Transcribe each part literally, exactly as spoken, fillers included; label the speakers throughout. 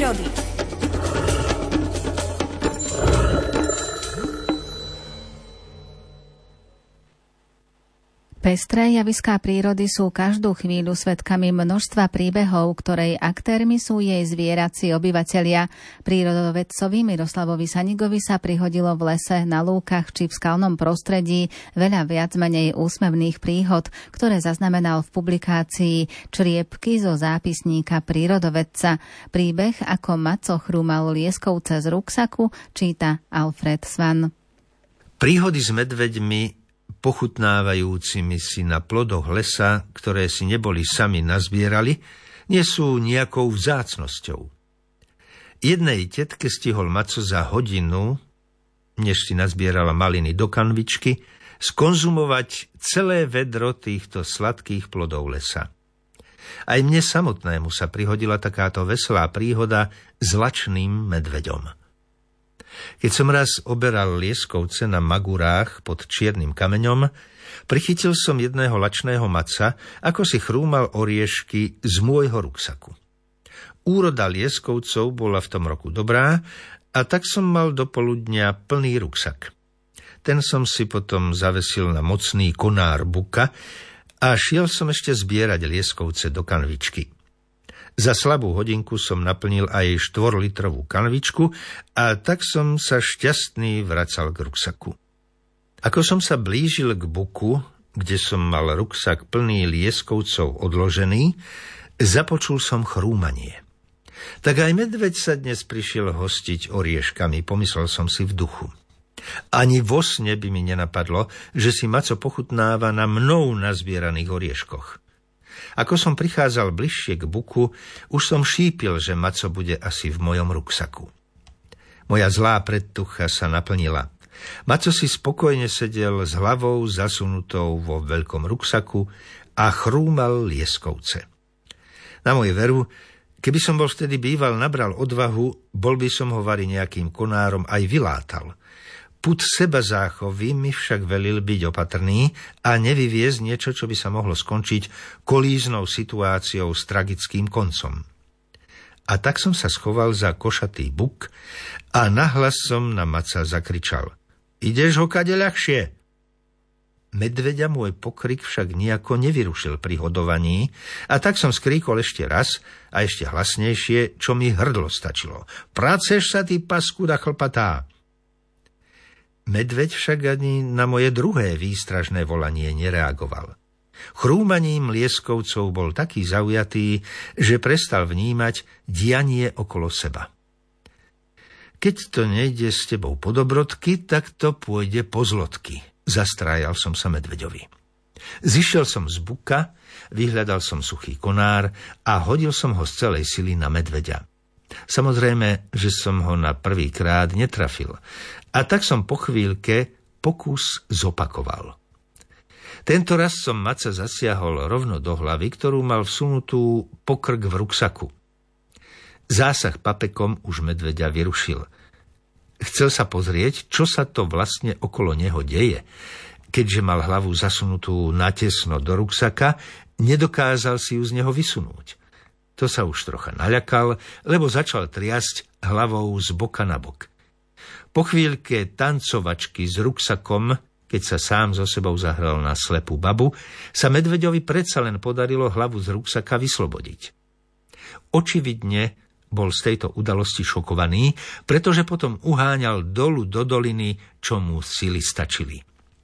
Speaker 1: prírody. Pestré javiská prírody sú každú chvíľu svedkami množstva príbehov, ktorej aktérmi sú jej zvierací obyvatelia. Prírodovedcovi Miroslavovi Sanigovi sa prihodilo v lese, na lúkach či v skalnom prostredí veľa viac menej úsmevných príhod, ktoré zaznamenal v publikácii Čriepky zo zápisníka prírodovedca. Príbeh, ako Maco chrúmal lieskovce z ruksaku, číta Alfred Svan.
Speaker 2: Príhody s medveďmi pochutnávajúcimi si na plodoch lesa, ktoré si neboli sami nazbierali, nie sú nejakou vzácnosťou. Jednej tetke stihol Maco za hodinu, než si nazbierala maliny do kanvičky, skonzumovať celé vedro týchto sladkých plodov lesa. Aj mne samotnému sa prihodila takáto veselá príhoda s lačným medveďom. Keď som raz oberal lieskovce na magurách pod čiernym kameňom, prichytil som jedného lačného maca, ako si chrúmal oriešky z môjho ruksaku. Úroda lieskovcov bola v tom roku dobrá, a tak som mal do poludnia plný ruksak. Ten som si potom zavesil na mocný konár buka a šiel som ešte zbierať lieskovce do kanvičky. Za slabú hodinku som naplnil aj štvorlitrovú kanvičku a tak som sa šťastný vracal k ruksaku. Ako som sa blížil k buku, kde som mal ruksak plný lieskovcov odložený, započul som chrúmanie. Tak aj medveď sa dnes prišiel hostiť orieškami, pomyslel som si v duchu. Ani vo sne by mi nenapadlo, že si Maco pochutnáva na mnou nazbieraných orieškoch. Ako som prichádzal bližšie k buku, už som šípil, že Maco bude asi v mojom ruksaku. Moja zlá predtucha sa naplnila. Maco si spokojne sedel s hlavou zasunutou vo veľkom ruksaku a chrúmal lieskovce. Na moju veru, keby som bol vtedy býval nabral odvahu, bol by som ho vari nejakým konárom aj vylátal. Pud seba záchovy mi však velil byť opatrný a nevyviezť niečo, čo by sa mohlo skončiť kolíznou situáciou s tragickým koncom. A tak som sa schoval za košatý buk a nahlas som na Maca zakričal: Ideš ho kade ľahšie? Medveďa môj pokrik však nejako nevyrušil pri hodovaní a tak som skríkol ešte raz a ešte hlasnejšie, čo mi hrdlo stačilo: Praceš sa, ty paskuda chlpatá! Medveď však ani na moje druhé výstražné volanie nereagoval. Chrúmaním lieskovcov bol taký zaujatý, že prestal vnímať dianie okolo seba. Keď to nejde s tebou po dobrodky, tak to pôjde po zlodky, zastrájal som sa medveďovi. Zišiel som z buka, vyhľadal som suchý konár a hodil som ho z celej sily na medveďa. Samozrejme, že som ho na prvý krát netrafil, a tak som po chvíľke pokus zopakoval. Tento raz som Maca zasiahol rovno do hlavy, ktorú mal vsunutú pokrk v ruksaku. Zásah papekom už medveďa vyrušil. Chcel sa pozrieť, čo sa to vlastne okolo neho deje. Keďže mal hlavu zasunutú natesno do ruksaka, nedokázal si ju z neho vysunúť. To sa už trocha naľakal, lebo začal triasť hlavou z boka na bok. Po chvíľke tancovačky s ruksakom, keď sa sám so sebou zahral na slepú babu, sa medveďovi predsa len podarilo hlavu z ruksaka vyslobodiť. Očividne bol z tejto udalosti šokovaný, pretože potom uháňal dolu do doliny, čo mu sily stačili.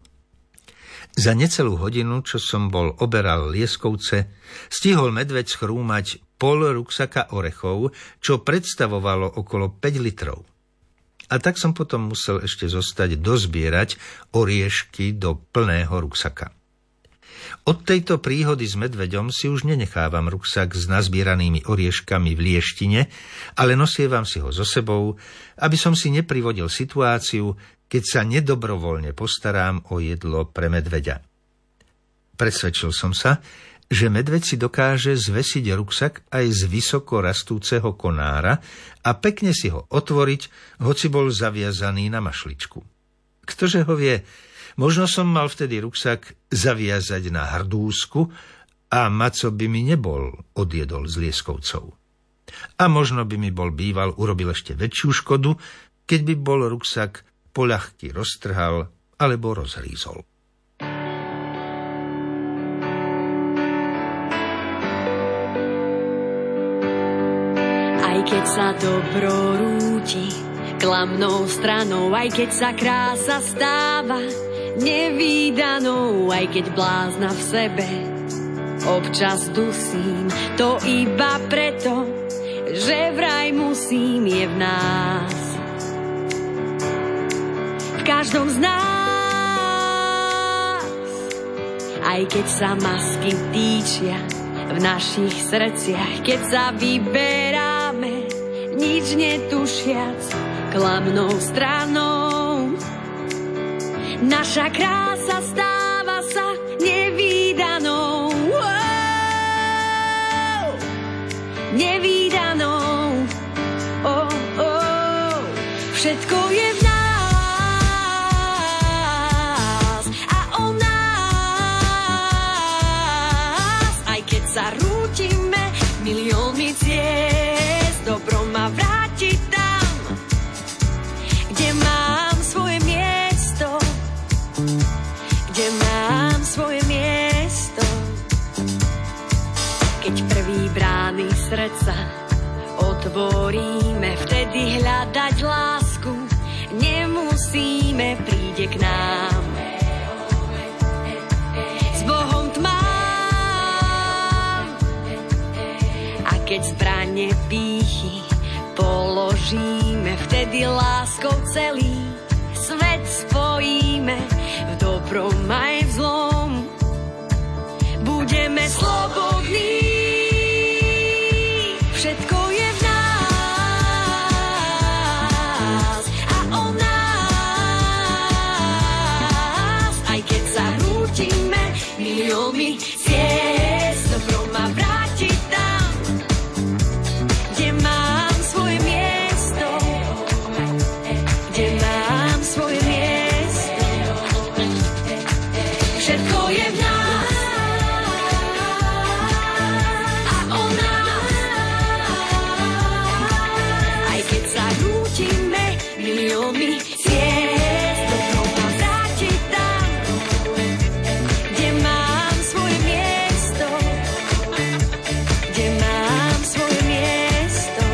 Speaker 2: Za necelú hodinu, čo som bol oberal lieskovce, stihol medveď schrúmať pol ruksaka orechov, čo predstavovalo okolo päť litrov. A tak som potom musel ešte zostať dozbierať oriešky do plného ruksaka. Od tejto príhody s medveďom si už nenechávam ruksak s nazbieranými orieškami v lieštine, ale nosievam si ho so sebou, aby som si neprivodil situáciu, keď sa nedobrovoľne postarám o jedlo pre medveďa. Presvedčil som sa, že medveď si dokáže zvesiť ruksak aj z vysoko rastúceho konára a pekne si ho otvoriť, hoci bol zaviazaný na mašličku. Ktože ho vie, možno som mal vtedy ruksak zaviazať na hrdúsku a Maco by mi nebol odjedol z lieskovcov. A možno by mi bol býval urobil ešte väčšiu škodu, keď by bol ruksak poľahky roztrhal alebo rozhrízol.
Speaker 3: Aj keď sa dobro rúti klamnou stranou, aj keď sa krása stáva nevídanou, aj keď blázna v sebe občas dusím, to iba preto, že vraj musím, je v nás, v každom z nás. Aj keď sa masky týčia v našich srdciach, keď sa vyberáme nič netušiac klamnou stranou, naša krása stáva sa nevídanou. Wow! Nevídanou. Oh, oh. Všetko je v nás a o nás. Aj keď sa rútime miliónmi ciest, dobro ma vráti tam, kde mám svoje miesto, kde mám svoje miesto. Keď prvý brány srdca otvoríme, vtedy hľadať lásku nemusíme, príde k nám. S Bohom tmám. A keď zbrane pýchy položíme, vtedy láskou celý svet spojíme, v dobrom aj v zlom budeme slobodní. Všetko je v nás a o nás. Aj keď sa rútime miliónmi ciest, dobro ma vráti tam, kde mám svoje miesto, kde mám svoje miesto. Všetko je v nás a o nás. Aj keď sa rútime miliónmi ciest, dobro ma vráti tam, kde mám svoje miesto, kde mám svoje miesto.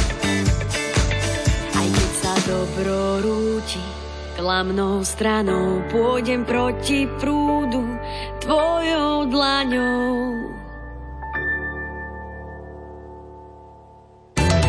Speaker 3: Aj keď sa dobro rúti klamnou stranou, pôjdem proti prúdu tvojou dlaňou.